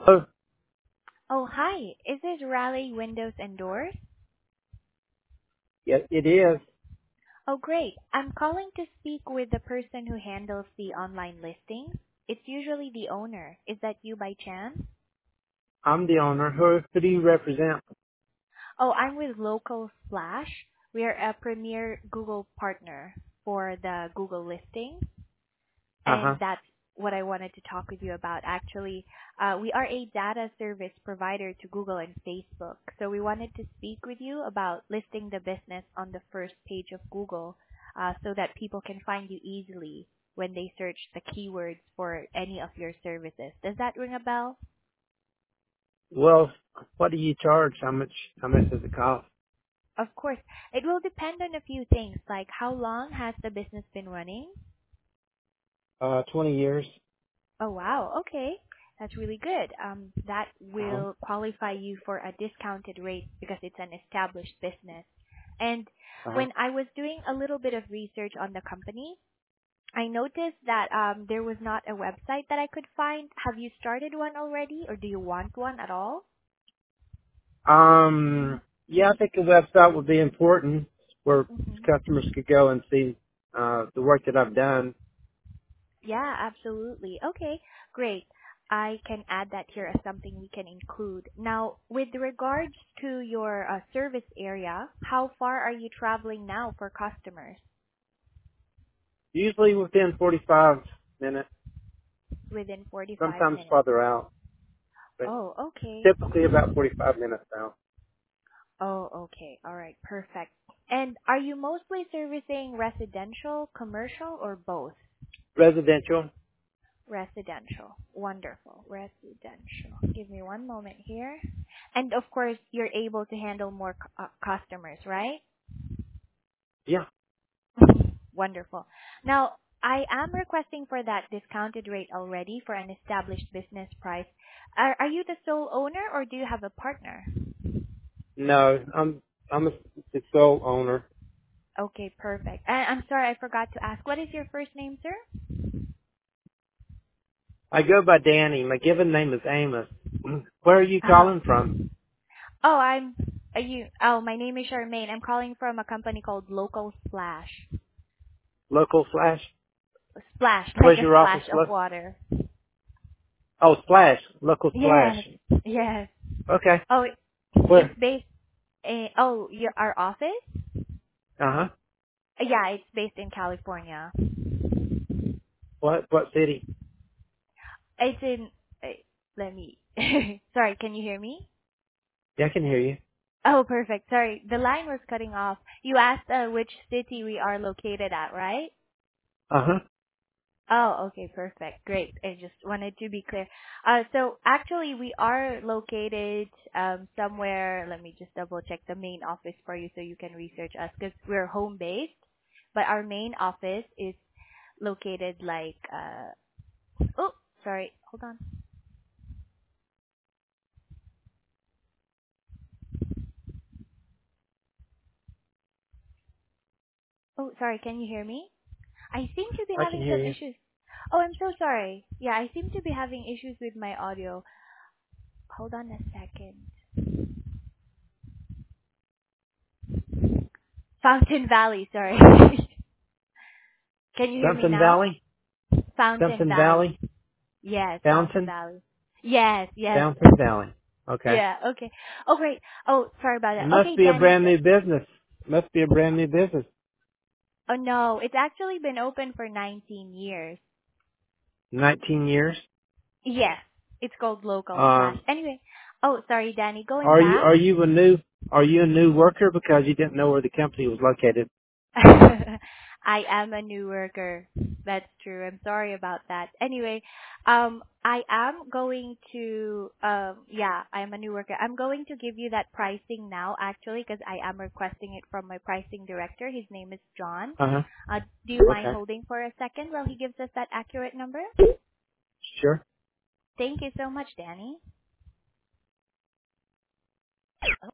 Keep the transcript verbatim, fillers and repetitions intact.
Oh, Oh, hi. Is this Raleigh Windows and Doors? yeah, it is. Oh, great. I'm calling to speak with the person who handles the online listings. It's usually the owner. Is that you by chance? I'm the owner. Who, who do you represent? Oh, I'm with Local Splash. We are a premier Google partner for the Google listings. Uh-huh. And that's what I wanted to talk with you about. Actually, uh, we are a data service provider to Google and Facebook. So we wanted to speak with you about listing the business on the first page of Google uh, so that people can find you easily when they search the keywords for any of your services. Does that ring a bell? Well, what do you charge? How much, how much does it cost? Of course. It will depend on a few things like how long has the business been running? Uh, twenty years. Oh, wow. Okay. That's really good. Um, that Uh-huh. will qualify you for a discounted rate because it's an established business. And Uh-huh. when I was doing a little bit of research on the company, I noticed that um, there was not a website that I could find. Have you started one already, or do you want one at all? Um, yeah, I think a website would be important where hmm customers could go and see, uh, the work that I've done. Yeah, absolutely. Okay, great. I can add that here as something we can include. Now, with regards to your uh, service area, how far are you traveling now for customers? Usually within forty-five minutes, Within forty-five sometimes minutes. farther out, but Oh, okay. typically about forty-five minutes out. Oh, okay. All right, perfect. And are you mostly servicing residential, commercial, or both? Residential. Residential. Wonderful. Residential. Give me one moment here. And of course, you're able to handle more cu- uh, customers, right? Yeah. Wonderful. Now, I am requesting for that discounted rate already for an established business price. Are, are you the sole owner or do you have a partner? No, I'm, I'm a, the sole owner. Okay, perfect. And I'm sorry, I forgot to ask. What is your first name, sir? I go by Danny. My given name is Amos. Where are you Oh. calling from? Oh, I'm. Are you? Oh, my name is Charmaine. I'm calling from a company called Local Splash. Local Flash? Splash, like Where's a your office? splash of Lo- water. oh, Splash. Local Splash. Yes, yes. Okay. Oh, it- it's Where? based. In, oh, your our office? Uh-huh. Uh, Yeah, it's based in California. What, what city? It's in. uh, Let me. Sorry, can you hear me? Yeah, I can hear you. Oh, perfect. Sorry, the line was cutting off. You asked uh, which city we are located at, right? Uh-huh. Oh, okay, perfect. Great. I just wanted to be clear. Uh, so actually we are located um, somewhere, let me just double check the main office for you so you can research us because we're home based, but our main office is located like, uh, oh, sorry, hold on. Oh, sorry, can you hear me? I seem to be I can having hear some you. issues. Oh, I'm so sorry. Yeah, I seem to be having issues with my audio. Hold on a second. Fountain Valley, sorry. Can you hear me Something now? Valley? Fountain Something Valley. Valley? Yes, Fountain Fountain? Valley. Yes, yes. Fountain Valley. Okay. Yeah, okay. Oh, great. Oh, sorry about It that. must Okay, be a Danny. brand So, new business. Must be a brand new business. oh, no. It's actually been open for nineteen years. nineteen years. Yes. It's called Local Slash. Um, Anyway. Oh, sorry, Danny. Going are you, back. are you a new, are you a new worker because you didn't know where the company was located? I am a new worker. That's true. I'm sorry about that. Anyway, um, I am going to, um, yeah, I'm a new worker. I'm going to give you that pricing now, actually, because I am requesting it from my pricing director. His name is John. Uh-huh. Uh, do you mind Okay. holding for a second while he gives us that accurate number? Sure. Thank you so much, Danny.